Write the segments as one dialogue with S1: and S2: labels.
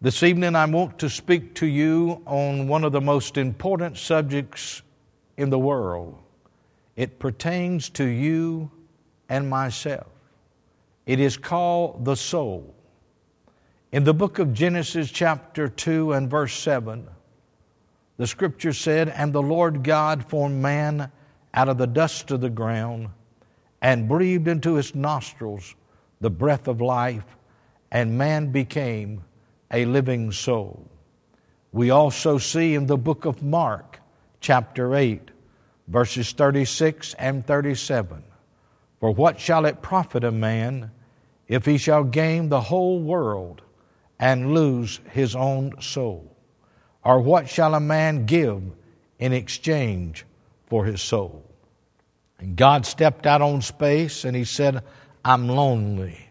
S1: This evening I want to speak to you on one of the most important subjects in the world. It pertains to you and myself. It is called the soul. In the book of Genesis chapter 2 and verse 7, the scripture said, "And the Lord God formed man out of the dust of the ground and breathed into his nostrils the breath of life, and man became a living soul." We also see in the book of Mark, chapter 8, verses 36 and 37, "For what shall it profit a man if he shall gain the whole world and lose his own soul? Or what shall a man give in exchange for his soul?" And God stepped out on space and He said, "I'm lonely.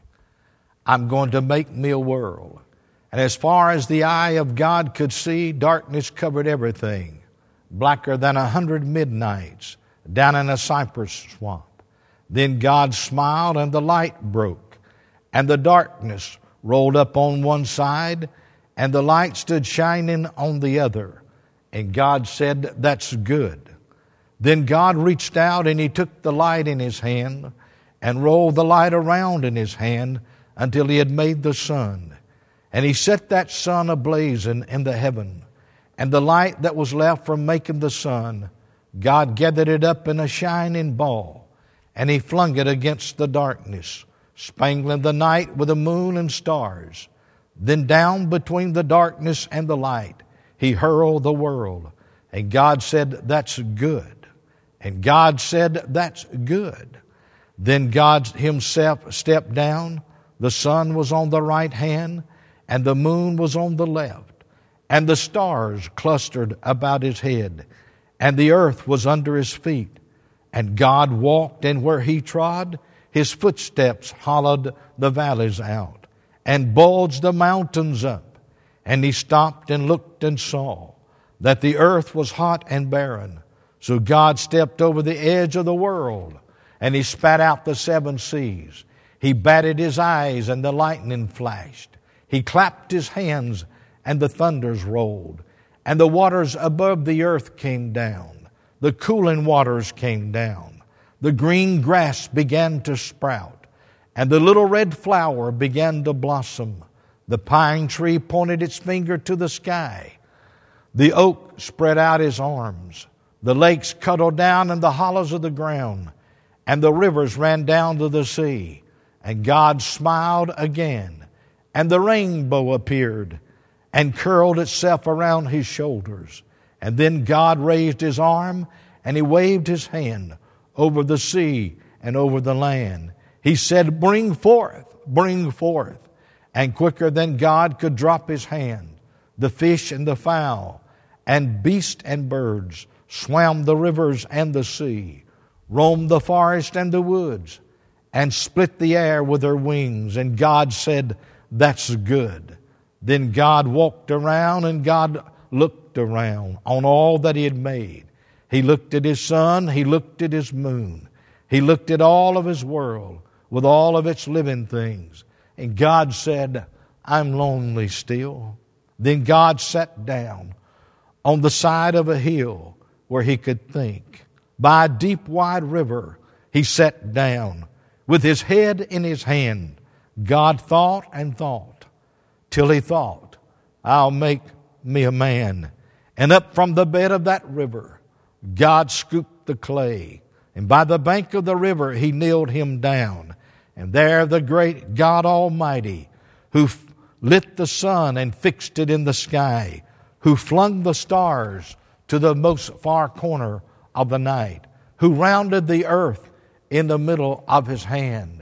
S1: I'm going to make me a world." And as far as the eye of God could see, darkness covered everything, blacker than 100 midnights down in a cypress swamp. Then God smiled and the light broke, and the darkness rolled up on one side, and the light stood shining on the other. And God said, "That's good." Then God reached out and He took the light in His hand and rolled the light around in His hand until He had made the sun. And He set that sun ablazing in the heaven. And the light that was left from making the sun, God gathered it up in a shining ball, and He flung it against the darkness, spangling the night with the moon and stars. Then down between the darkness and the light, He hurled the world. And God said, "That's good." And God said, "That's good." Then God Himself stepped down. The sun was on the right hand, and the moon was on the left, and the stars clustered about His head, and the earth was under His feet. And God walked, and where He trod, His footsteps hollowed the valleys out, and bulged the mountains up. And He stopped and looked and saw that the earth was hot and barren. So God stepped over the edge of the world, and He spat out the 7 seas. He batted His eyes, and the lightning flashed. He clapped His hands, and the thunders rolled. And the waters above the earth came down. The cooling waters came down. The green grass began to sprout, and the little red flower began to blossom. The pine tree pointed its finger to the sky. The oak spread out his arms. The lakes cuddled down in the hollows of the ground, and the rivers ran down to the sea. And God smiled again, and the rainbow appeared and curled itself around His shoulders. And then God raised His arm, and He waved His hand over the sea and over the land. He said, "Bring forth, bring forth." And quicker than God could drop His hand, the fish and the fowl and beast and birds swam the rivers and the sea, roamed the forest and the woods, and split the air with their wings. And God said, "That's good." Then God walked around, and God looked around on all that He had made. He looked at His sun. He looked at His moon. He looked at all of His world with all of its living things. And God said, "I'm lonely still." Then God sat down on the side of a hill where He could think. By a deep, wide river, He sat down with His head in His hand. God thought and thought till He thought, "I'll make me a man." And up from the bed of that river, God scooped the clay. And by the bank of the river, He kneeled Him down. And there the great God Almighty, who lit the sun and fixed it in the sky, who flung the stars to the most far corner of the night, who rounded the earth in the middle of His hand.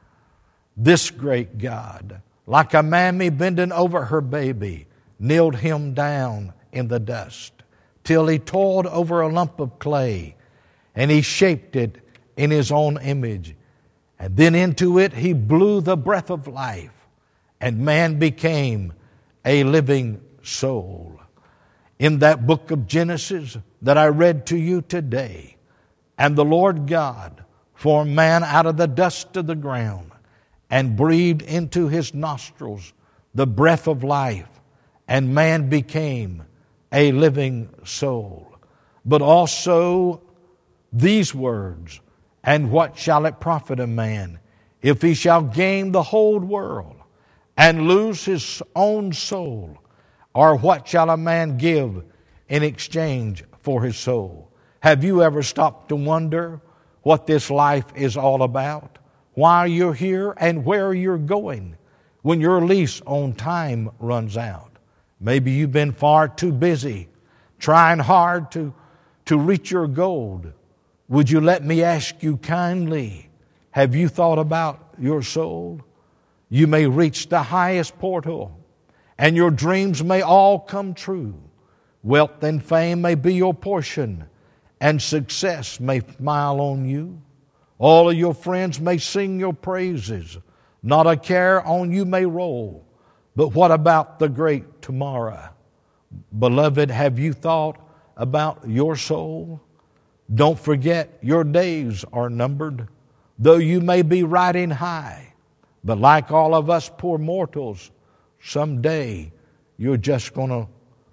S1: This great God, like a mammy bending over her baby, kneeled Him down in the dust till He toiled over a lump of clay, and He shaped it in His own image. And then into it He blew the breath of life, and man became a living soul. In that book of Genesis that I read to you today, "And the Lord God formed man out of the dust of the ground, and breathed into his nostrils the breath of life, and man became a living soul. But also these words, and what shall it profit a man if he shall gain the whole world and lose his own soul? Or what shall a man give in exchange for his soul? Have you ever stopped to wonder what this life is all about? Why you're here and where you're going when your lease on time runs out? Maybe you've been far too busy trying hard to reach your goal. Would you let me ask you kindly, have you thought about your soul? You may reach the highest portal, and your dreams may all come true. Wealth and fame may be your portion, and success may smile on you. All of your friends may sing your praises. Not a care on you may roll. But what about the great tomorrow? Beloved, have you thought about your soul? Don't forget your days are numbered, though you may be riding high. But like all of us poor mortals, someday you're just going to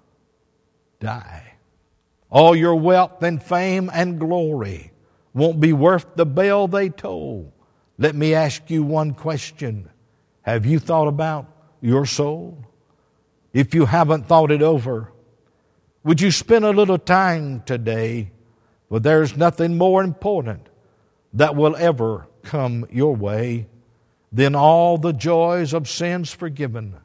S1: die. All your wealth and fame and glory won't be worth the bell they toll. Let me ask you one question. Have you thought about your soul? If you haven't thought it over, would you spend a little time today? For there's nothing more important that will ever come your way than all the joys of sins forgiven,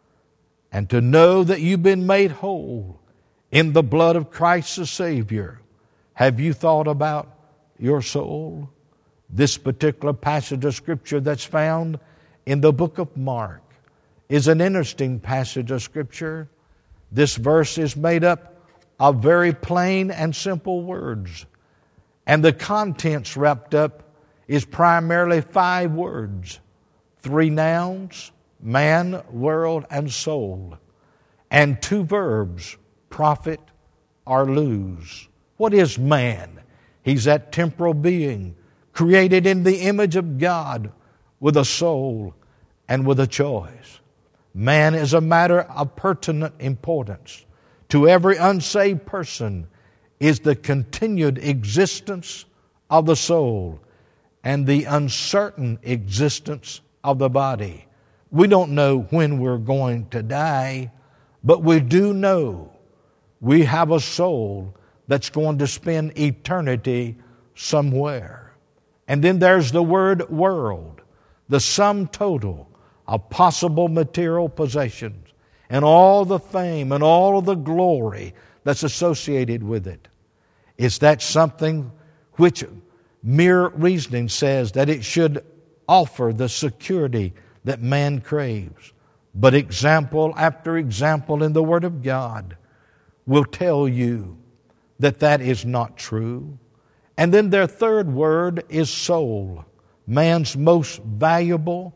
S1: and to know that you've been made whole in the blood of Christ the Savior. Have you thought about your soul? This particular passage of Scripture that's found in the book of Mark is an interesting passage of Scripture. This verse is made up of very plain and simple words, and the contents wrapped up is primarily 5 words, 3 nouns, man, world, and soul, and 2 verbs, profit or lose. What is man? He's that temporal being created in the image of God with a soul and with a choice. Man is a matter of pertinent importance to every unsaved person is the continued existence of the soul and the uncertain existence of the body. We don't know when we're going to die, but we do know we have a soul that's going to spend eternity somewhere. And then there's the word world, the sum total of possible material possessions and all the fame and all of the glory that's associated with it. Is that something which mere reasoning says that it should offer the security that man craves? But example after example in the Word of God will tell you that that is not true. And then their third word is soul, man's most valuable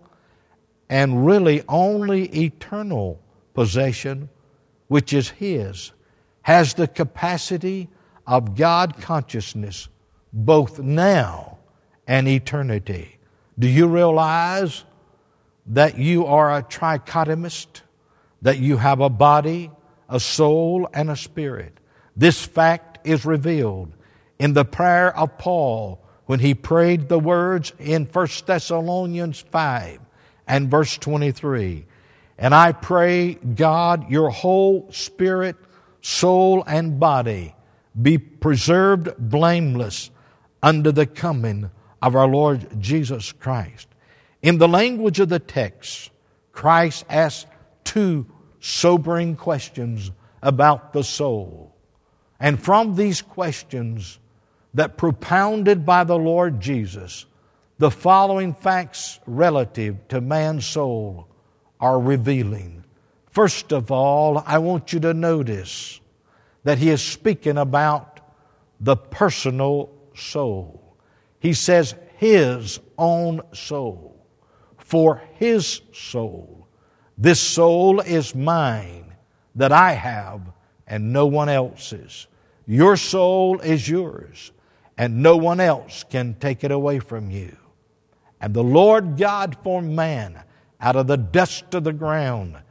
S1: and really only eternal possession, which is his, has the capacity of God consciousness both now and eternity. Do you realize that you are a trichotomist, that you have a body, a soul, and a spirit? This fact is revealed in the prayer of Paul when he prayed the words in 1 Thessalonians 5 and verse 23. And I pray, God, your whole spirit, soul, and body be preserved blameless unto the coming of our Lord Jesus Christ. In the language of the text, Christ asks 2 sobering questions about the soul. And from these questions that propounded by the Lord Jesus, the following facts relative to man's soul are revealing. First of all, I want you to notice that he is speaking about the personal soul. He says his own soul. For his soul. This soul is mine that I have and no one else's. Your soul is yours and no one else can take it away from you. And the Lord God formed man out of the dust of the ground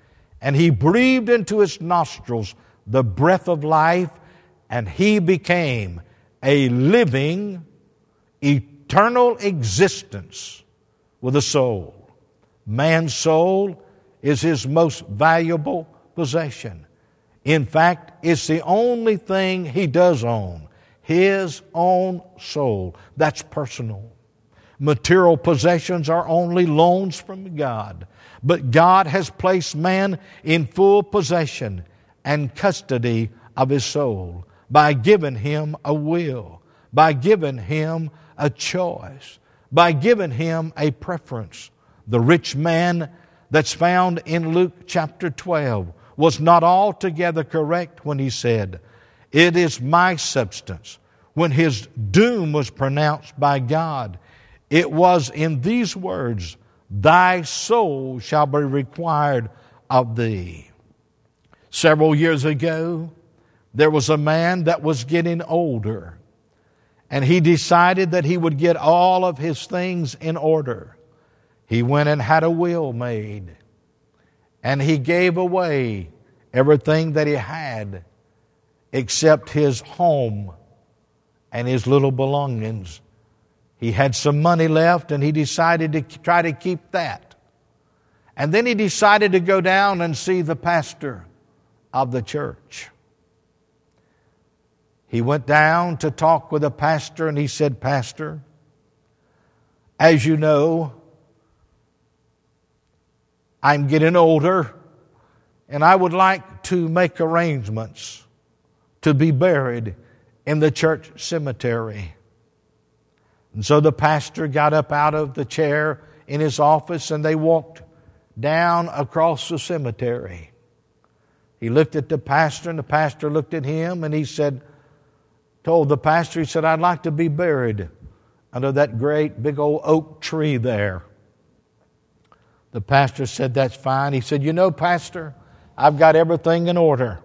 S1: and He breathed into his nostrils the breath of life, and he became a living, eternal existence with a soul. Man's soul is his most valuable possession. In fact, it's the only thing he does own, his own soul. That's personal. Material possessions are only loans from God. But God has placed man in full possession and custody of his soul by giving him a will, by giving him a choice, by giving him a preference. The rich man that's found in Luke chapter 12 was not altogether correct when he said, "It is my substance." When his doom was pronounced by God, it was in these words, "Thy soul shall be required of thee." Several years ago, there was a man that was getting older, and he decided that he would get all of his things in order. He went and had a will made, and he gave away everything that he had except his home and his little belongings. He had some money left, and he decided to try to keep that. And then he decided to go down and see the pastor of the church. He went down to talk with the pastor, and he said, "Pastor, as you know, I'm getting older, and I would like to make arrangements to be buried in the church cemetery." And so the pastor got up out of the chair in his office, and they walked down across the cemetery. He looked at the pastor, and the pastor looked at him, and he told the pastor, he said, "I'd like to be buried under that great big old oak tree there." The pastor said, "That's fine." He said, "You know, Pastor, I've got everything in order.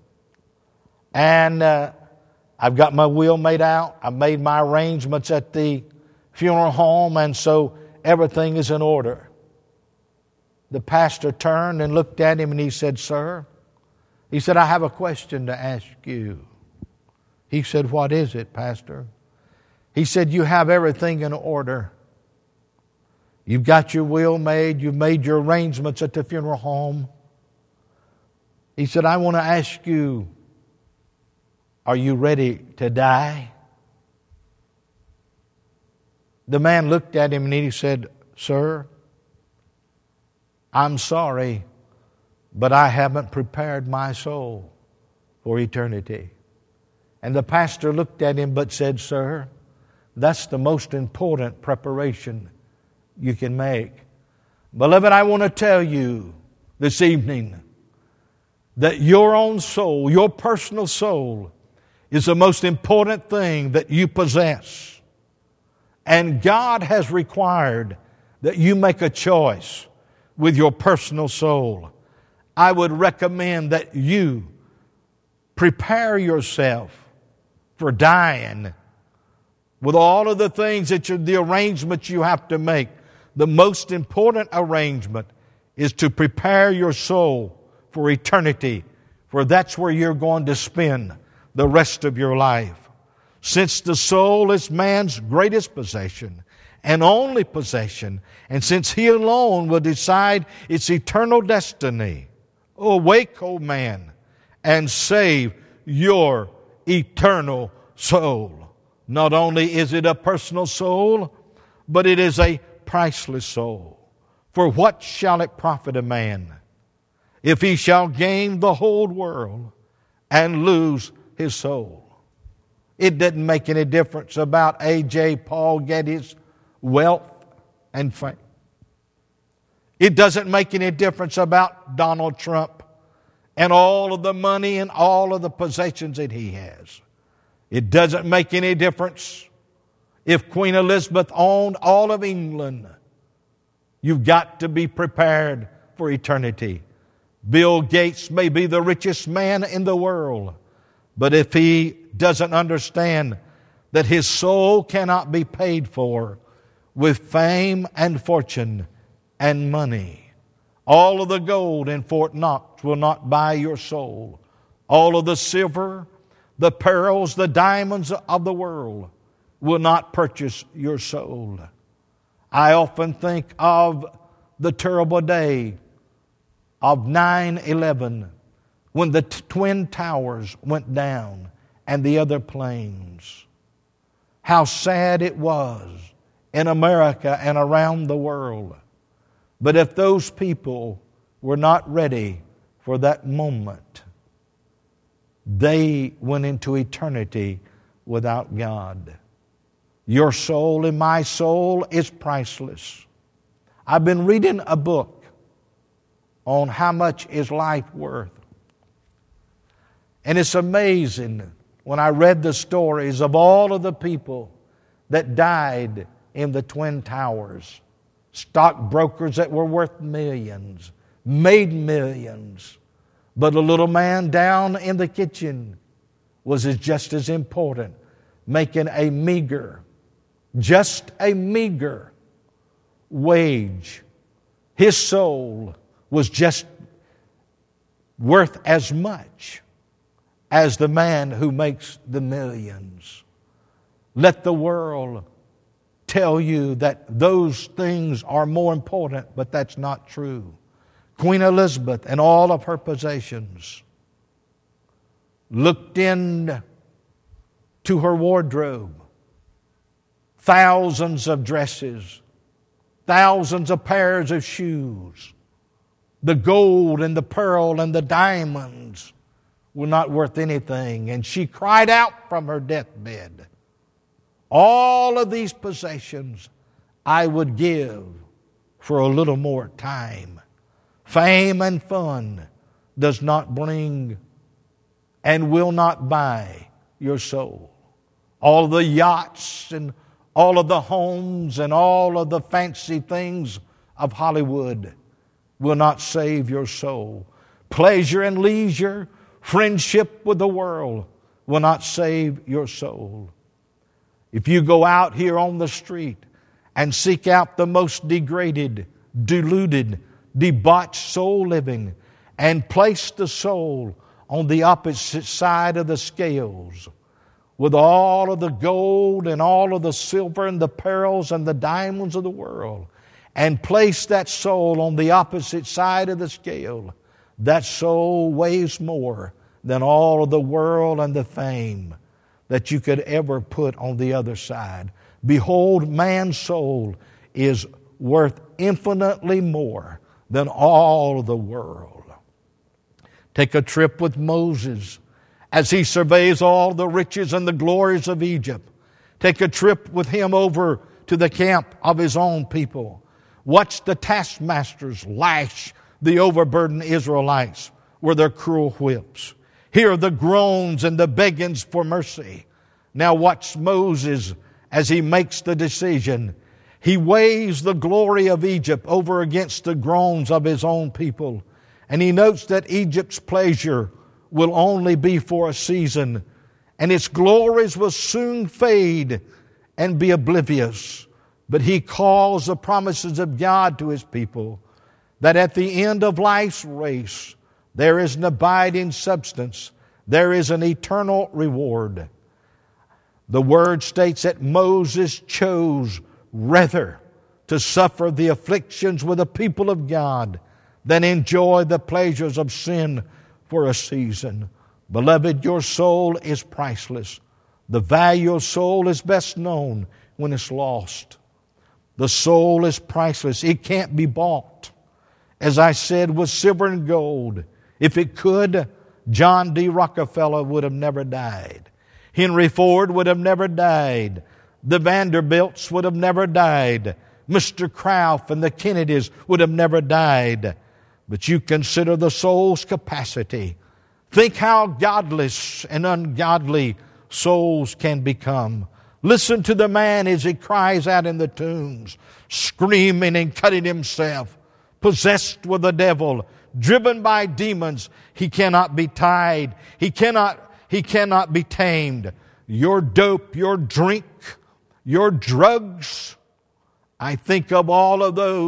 S1: And I've got my will made out. I've made my arrangements at the funeral home, and so everything is in order." The pastor turned and looked at him, and he said, "Sir," he said, "I have a question to ask you." He said, "What is it, Pastor?" He said, "You have everything in order. You've got your will made. You've made your arrangements at the funeral home." He said, "I want to ask you, are you ready to die?" The man looked at him and he said, "Sir, I'm sorry, but I haven't prepared my soul for eternity." And the pastor looked at him but said, "Sir, that's the most important preparation you can make." Beloved, I want to tell you this evening that your own soul, your personal soul, is the most important thing that you possess. And God has required that you make a choice with your personal soul. I would recommend that you prepare yourself for dying with all of the things the arrangements you have to make. The most important arrangement is to prepare your soul for eternity, for that's where you're going to spend the rest of your life. Since the soul is man's greatest possession and only possession, and since he alone will decide its eternal destiny, awake, O man, and save your eternal soul. Not only is it a personal soul, but it is a priceless soul. For what shall it profit a man if he shall gain the whole world and lose his soul? It didn't make any difference about A.J. Paul Getty's wealth and fame. It doesn't make any difference about Donald Trump and all of the money and all of the possessions that he has. It doesn't make any difference if Queen Elizabeth owned all of England. You've got to be prepared for eternity. Bill Gates may be the richest man in the world, but if he doesn't understand that his soul cannot be paid for with fame and fortune and money, All of the gold in Fort Knox will not buy your soul. All of the silver, the pearls, the diamonds of the world will not purchase your soul. I often think of the terrible day of 9/11 when the Twin Towers went down and the other planes. How sad it was in America and around the world. But if those people were not ready for that moment, they went into eternity without God. Your soul and my soul is priceless. I've been reading a book on how much is life worth. And it's amazing when I read the stories of all of the people that died in the Twin Towers. Stockbrokers that were worth millions, made millions. But a little man down in the kitchen was just as important, making a meager wage. His soul was just worth as much as the man who makes the millions. Let the world tell you that those things are more important, but that's not true. Queen Elizabeth and all of her possessions looked in to her wardrobe. Thousands of dresses, thousands of pairs of shoes. The gold and the pearl and the diamonds were not worth anything. And she cried out from her deathbed, all of these possessions I would give for a little more time. Fame and fun does not bring and will not buy your soul. All of the yachts and all of the homes and all of the fancy things of Hollywood will not save your soul. Pleasure and leisure, friendship with the world will not save your soul. If you go out here on the street and seek out the most degraded, deluded, debauched soul living and place the soul on the opposite side of the scales with all of the gold and all of the silver and the pearls and the diamonds of the world, and place that soul on the opposite side of the scale, that soul weighs more than all of the world and the fame that you could ever put on the other side. Behold, man's soul is worth infinitely more than all of the world. Take a trip with Moses as he surveys all the riches and the glories of Egypt. Take a trip with him over to the camp of his own people. Watch the taskmasters lash the overburdened Israelites with their cruel whips. Hear the groans and the beggings for mercy. Now watch Moses as he makes the decision. He weighs the glory of Egypt over against the groans of his own people. And he notes that Egypt's pleasure will only be for a season, and its glories will soon fade and be oblivious. But he calls the promises of God to his people, that at the end of life's race, there is an abiding substance, there is an eternal reward. The Word states that Moses chose rather to suffer the afflictions with the people of God than enjoy the pleasures of sin for a season. Beloved, your soul is priceless. The value of soul is best known when it's lost. The soul is priceless. It can't be bought. As I said, with silver and gold. If it could, John D. Rockefeller would have never died. Henry Ford would have never died. The Vanderbilts would have never died. Mr. Kraft and the Kennedys would have never died. But you consider the soul's capacity. Think how godless and ungodly souls can become. Listen to the man as he cries out in the tombs, screaming and cutting himself, possessed with the devil, driven by demons. He cannot be tied. He cannot be tamed. Your dope, your drink, your drugs. I think of all of those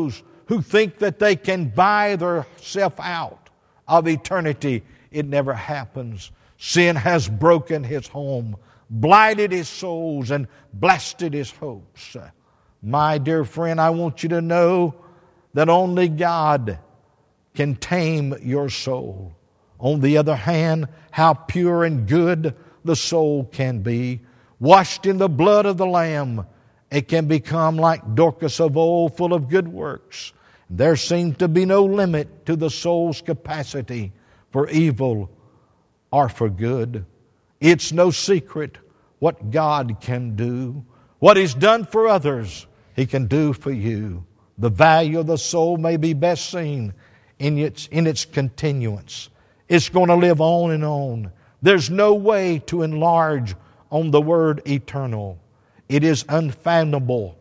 S1: who think that they can buy themselves out of eternity. It never happens. Sin has broken his home, blighted his souls, and blasted his hopes. My dear friend, I want you to know that only God can tame your soul. On the other hand, how pure and good the soul can be. Washed in the blood of the Lamb, it can become like Dorcas of old, full of good works. There seems to be no limit to the soul's capacity for evil or for good. It's no secret what God can do. What He's done for others, He can do for you. The value of the soul may be best seen in its continuance. It's going to live on and on. There's no way to enlarge on the word eternal. It is unfathomable.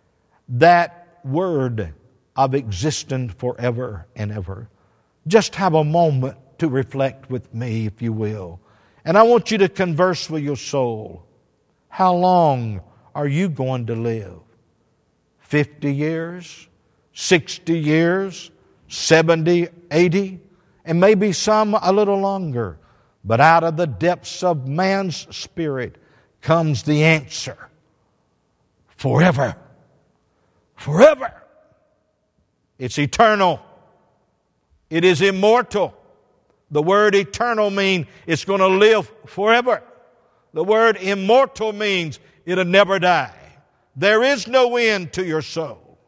S1: That word of existence forever and ever. Just have a moment to reflect with me, if you will. And I want you to converse with your soul. How long are you going to live? 50 years? 60 years? 70, 80? And maybe some a little longer. But out of the depths of man's spirit comes the answer. Forever. Forever. It's eternal. It is immortal. The word eternal means it's going to live forever. The word immortal means it'll never die. There is no end to your soul.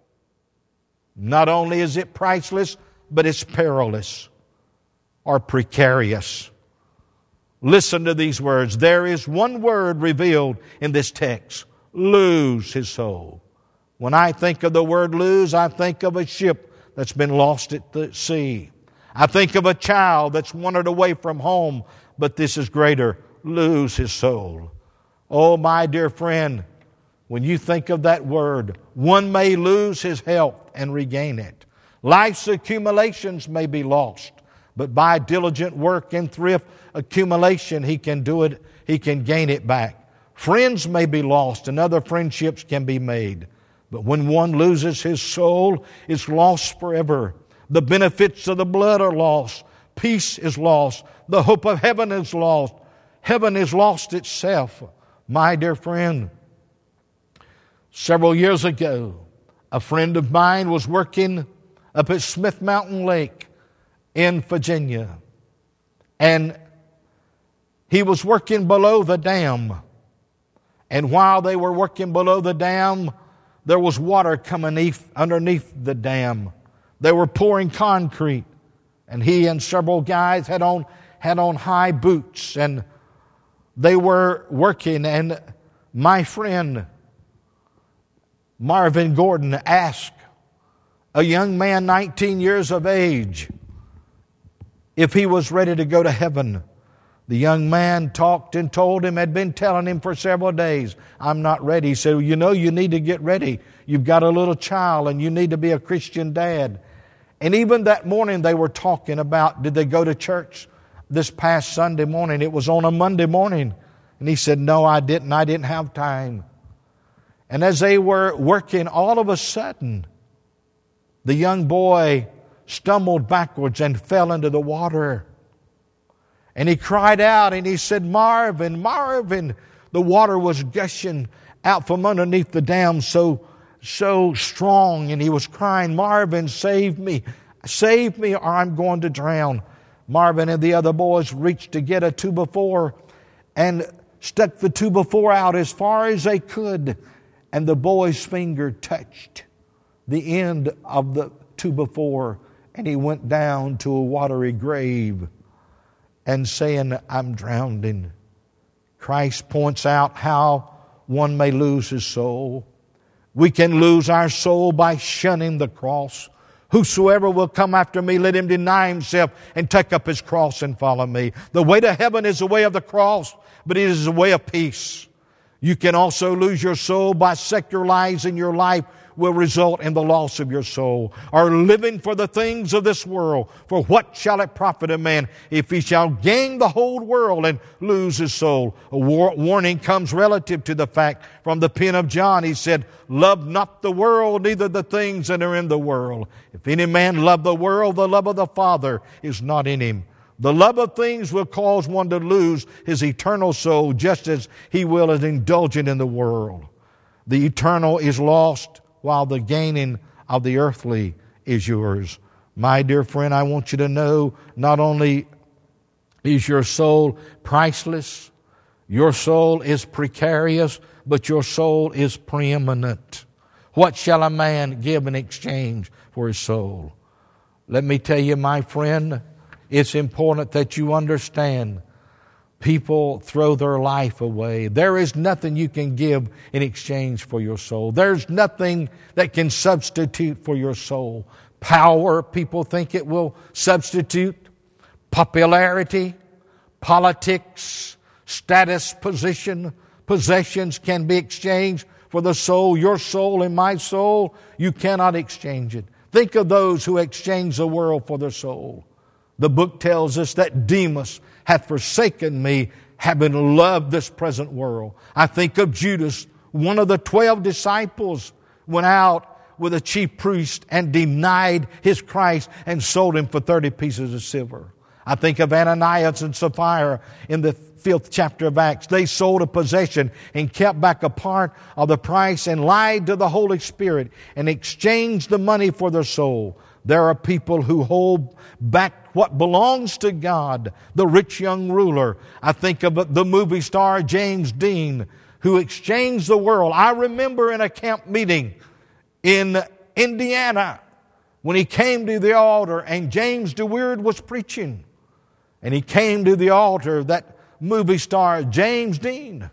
S1: Not only is it priceless, but it's perilous or precarious. Listen to these words. There is one word revealed in this text. Lose his soul. When I think of the word lose, I think of a ship that's been lost at the sea. I think of a child that's wandered away from home, but this is greater. Lose his soul. Oh, my dear friend, when you think of that word, one may lose his health and regain it. Life's accumulations may be lost, but by diligent work and thrift accumulation, he can do it. He can gain it back. Friends may be lost and other friendships can be made. But when one loses his soul, it's lost forever. The benefits of the blood are lost. Peace is lost. The hope of heaven is lost. Heaven is lost itself. My dear friend, several years ago, a friend of mine was working up at Smith Mountain Lake in Virginia. And he was working below the dam. And while they were working below the dam, there was water coming underneath the dam. They were pouring concrete. And he and several guys had on high boots. And they were working. And my friend Marvin Gordon asked a young man 19 years of age if he was ready to go to heaven. The young man talked and told him, had been telling him for several days, I'm not ready. He said, well, you know, you need to get ready. You've got a little child and you need to be a Christian dad. And even that morning they were talking about, did they go to church this past Sunday morning? It was on a Monday morning. And he said, no, I didn't. I didn't have time. And as they were working, all of a sudden, the young boy stumbled backwards and fell into the water. And he cried out and he said, Marvin, Marvin. The water was gushing out from underneath the dam so strong. And he was crying, Marvin, save me or I'm going to drown. Marvin and the other boys reached to get a 2x4 and stuck the 2x4 out as far as they could. And the boy's finger touched the end of the 2x4 and he went down to a watery grave. And saying, I'm drowning. Christ points out how one may lose his soul. We can lose our soul by shunning the cross. Whosoever will come after me, let him deny himself and take up his cross and follow me. The way to heaven is the way of the cross, but it is the way of peace. You can also lose your soul by secularizing your life will result in the loss of your soul. Or living for the things of this world. For what shall it profit a man if he shall gain the whole world and lose his soul? A warning comes relative to the fact from the pen of John. He said, love not the world, neither the things that are in the world. If any man love the world, the love of the Father is not in him. The love of things will cause one to lose his eternal soul, just as he will as indulgent in the world. The eternal is lost, while the gaining of the earthly is yours. My dear friend, I want you to know, not only is your soul priceless, your soul is precarious, but your soul is preeminent. What shall a man give in exchange for his soul? Let me tell you, my friend, it's important that you understand people throw their life away. There is nothing you can give in exchange for your soul. There's nothing that can substitute for your soul. Power, people think it will substitute. Popularity, politics, status, position, possessions can be exchanged for the soul. Your soul and my soul, you cannot exchange it. Think of those who exchange the world for their soul. The book tells us that Demas hath forsaken me, having loved this present world. I think of Judas, one of the 12 disciples, went out with a chief priest and denied his Christ and sold him for 30 pieces of silver. I think of Ananias and Sapphira in the 5th chapter of Acts. They sold a possession and kept back a part of the price and lied to the Holy Spirit and exchanged the money for their soul. There are people who hold back what belongs to God. The rich young ruler. I think of the movie star James Dean, who exchanged the world. I remember in a camp meeting in Indiana when he came to the altar and James DeWeerd was preaching. And he came to the altar, that movie star James Dean.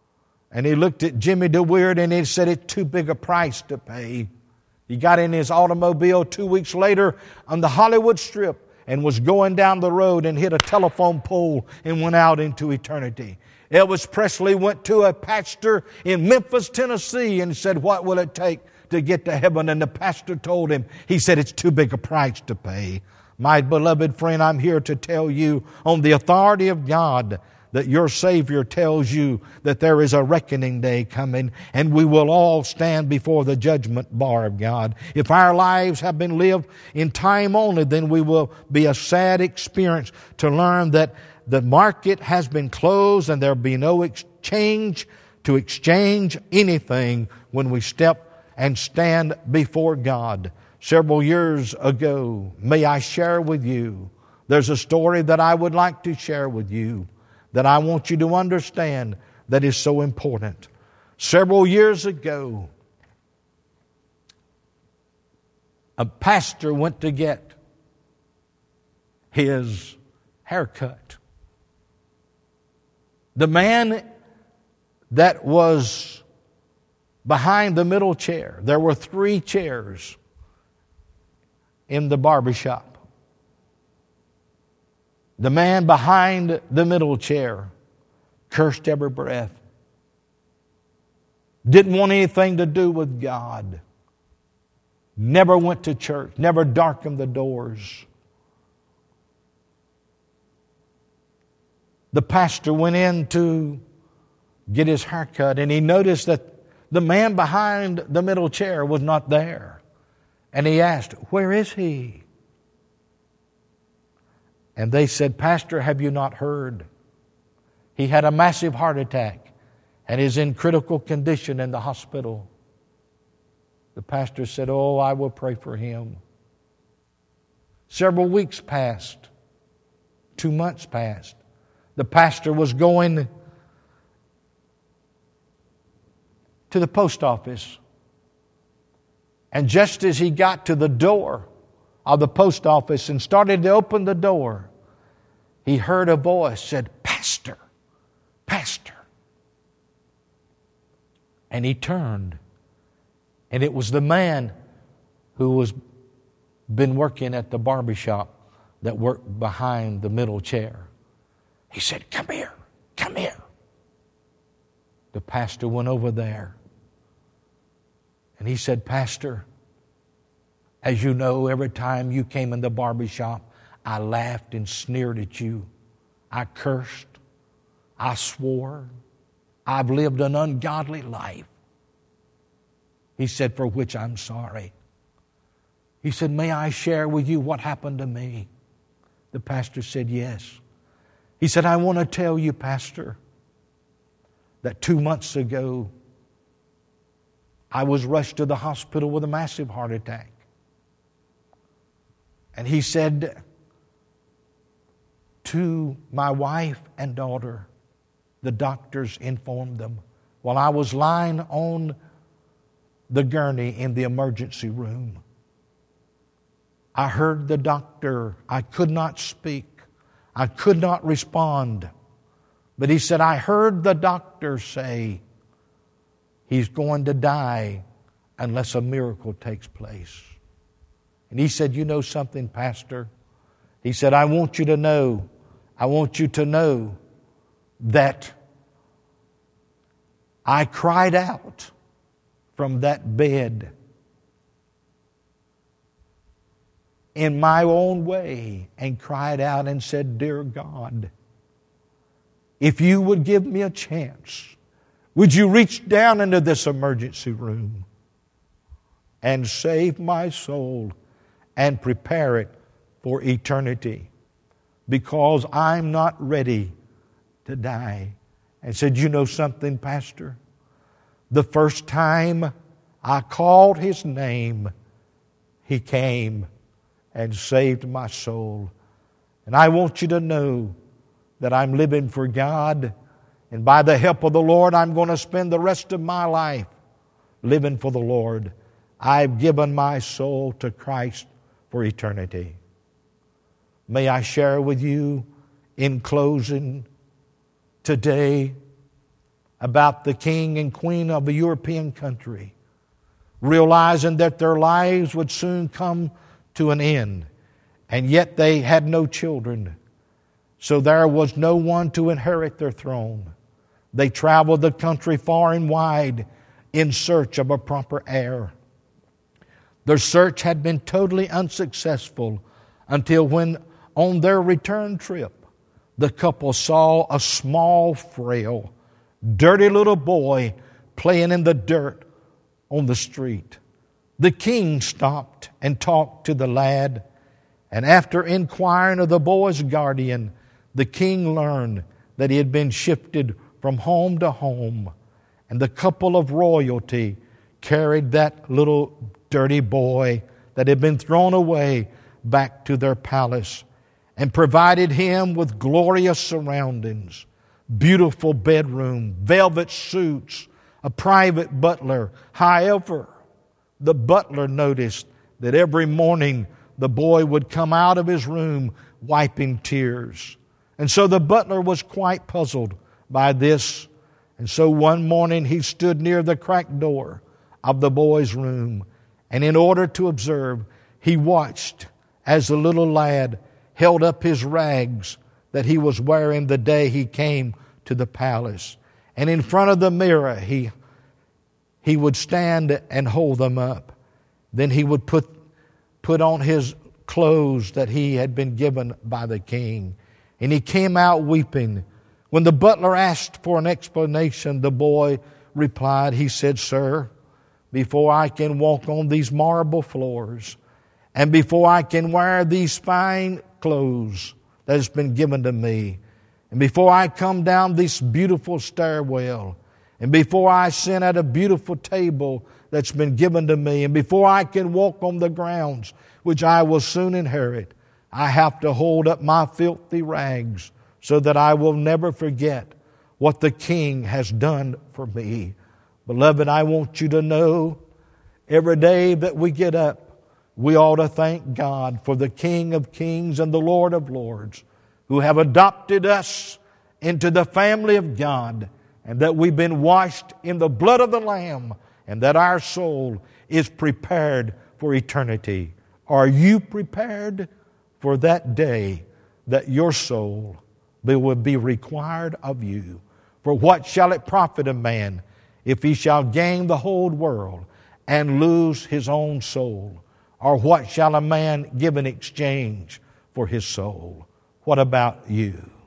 S1: And he looked at Jimmy DeWeerd and he said, it's too big a price to pay. He got in his automobile 2 weeks later on the Hollywood Strip and was going down the road and hit a telephone pole and went out into eternity. Elvis Presley went to a pastor in Memphis, Tennessee and said, what will it take to get to heaven? And the pastor told him, he said, it's too big a price to pay. My beloved friend, I'm here to tell you on the authority of God that your Savior tells you that there is a reckoning day coming and we will all stand before the judgment bar of God. If our lives have been lived in time only, then we will be a sad experience to learn that the market has been closed and there will be no exchange to exchange anything when we step and stand before God. Several years ago, may I share with you, there's a story that I would like to share with you that I want you to understand that is so important. Several years ago, a pastor went to get his haircut. The man that was behind the middle chair, there were 3 chairs in the barbershop. The man behind the middle chair cursed every breath. Didn't want anything to do with God. Never went to church. Never darkened the doors. The pastor went in to get his haircut and he noticed that the man behind the middle chair was not there. And he asked, where is he? And they said, Pastor, have you not heard? He had a massive heart attack and is in critical condition in the hospital. The pastor said, oh, I will pray for him. Several weeks passed. 2 months passed. The pastor was going to the post office. And just as he got to the door of the post office and started to open the door, he heard a voice said, Pastor, Pastor. And he turned. And it was the man who was been working at the barbershop that worked behind the middle chair. He said, come here, come here. The pastor went over there. And he said, Pastor, as you know, every time you came in the barbershop, I laughed and sneered at you. I cursed. I swore. I've lived an ungodly life. He said, for which I'm sorry. He said, may I share with you what happened to me? The pastor said, yes. He said, I want to tell you, Pastor, that 2 months ago, I was rushed to the hospital with a massive heart attack. And he said to my wife and daughter, the doctors informed them, while I was lying on the gurney in the emergency room, I heard the doctor. I could not speak. I could not respond. But he said, I heard the doctor say he's going to die unless a miracle takes place. And he said, you know something, Pastor? He said, I want you to know that I cried out from that bed in my own way and cried out and said, dear God, if you would give me a chance, would you reach down into this emergency room and save my soul and prepare it for eternity? Because I'm not ready to die. And said, you know something, Pastor? The first time I called His name, He came and saved my soul. And I want you to know that I'm living for God. And by the help of the Lord, I'm going to spend the rest of my life living for the Lord. I've given my soul to Christ for eternity. May I share with you in closing today about the king and queen of a European country, realizing that their lives would soon come to an end, and yet they had no children. So there was no one to inherit their throne. They traveled the country far and wide in search of a proper heir. Their search had been totally unsuccessful until when, on their return trip, the couple saw a small, frail, dirty little boy playing in the dirt on the street. The king stopped and talked to the lad, and after inquiring of the boy's guardian, the king learned that he had been shifted from home to home, and the couple of royalty carried that little dirty boy that had been thrown away back to their palace and provided him with glorious surroundings, beautiful bedroom, velvet suits, a private butler. However, the butler noticed that every morning the boy would come out of his room wiping tears. And so the butler was quite puzzled by this. And so one morning he stood near the cracked door of the boy's room. And in order to observe, he watched as the little lad held up his rags that he was wearing the day he came to the palace. And in front of the mirror, he would stand and hold them up. Then he would put on his clothes that he had been given by the king. And he came out weeping. When the butler asked for an explanation, the boy replied, he said, sir, before I can walk on these marble floors, and before I can wear these fine clothes that has been given to me, and before I come down this beautiful stairwell, and before I sit at a beautiful table that's been given to me, and before I can walk on the grounds which I will soon inherit, I have to hold up my filthy rags so that I will never forget what the King has done for me. Beloved, I want you to know every day that we get up, we ought to thank God for the King of Kings and the Lord of Lords, who have adopted us into the family of God, and that we've been washed in the blood of the Lamb, and that our soul is prepared for eternity. Are you prepared for that day that your soul will be required of you? For what shall it profit a man if he shall gain the whole world and lose his own soul? Or what shall a man give in exchange for his soul? What about you?